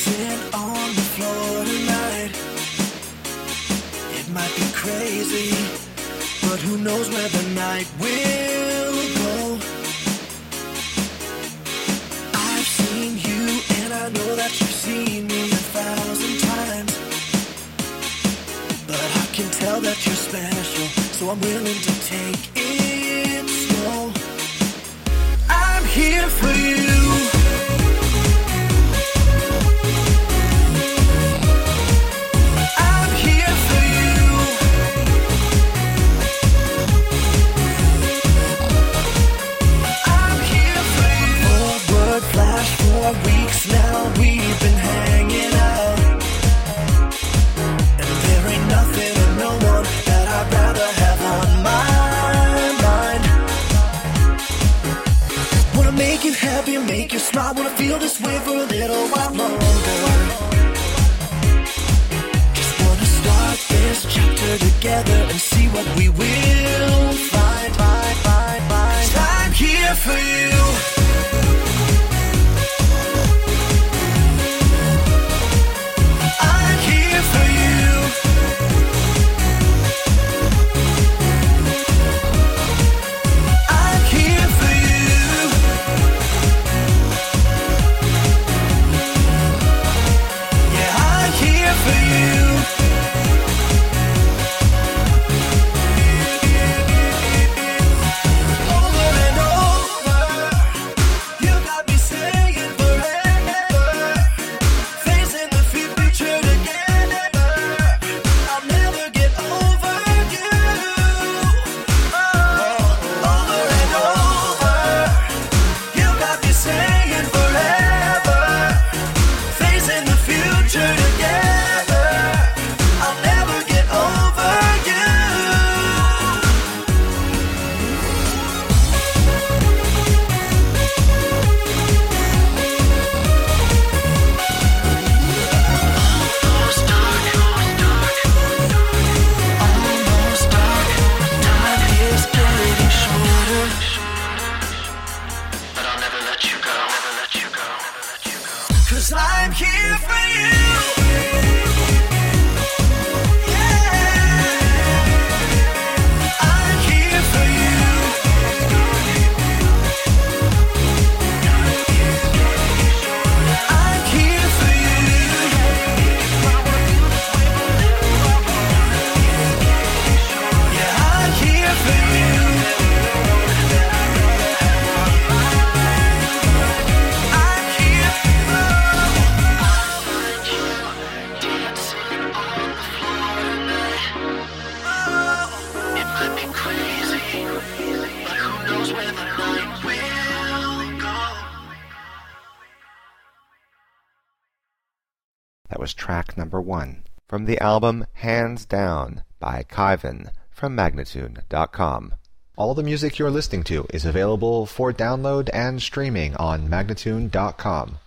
dancing on the floor tonight. It might be crazy, but who knows where the night will go. I've seen you and I know that you've seen me 1,000 times, but I can tell that you're special, so I'm willing to take it slow. I'm here for you. Weeks now we've been hanging out, and there ain't nothing and no one that I'd rather have on my mind. Wanna make you happy, make you smile, wanna feel this way for a little while longer. Just wanna start this chapter together and see what we will find. 'Cause I'm here for you. That was track number 1 from the album Hands Down by Kyvan from Magnatune.com. All the music you're listening to is available for download and streaming on Magnatune.com.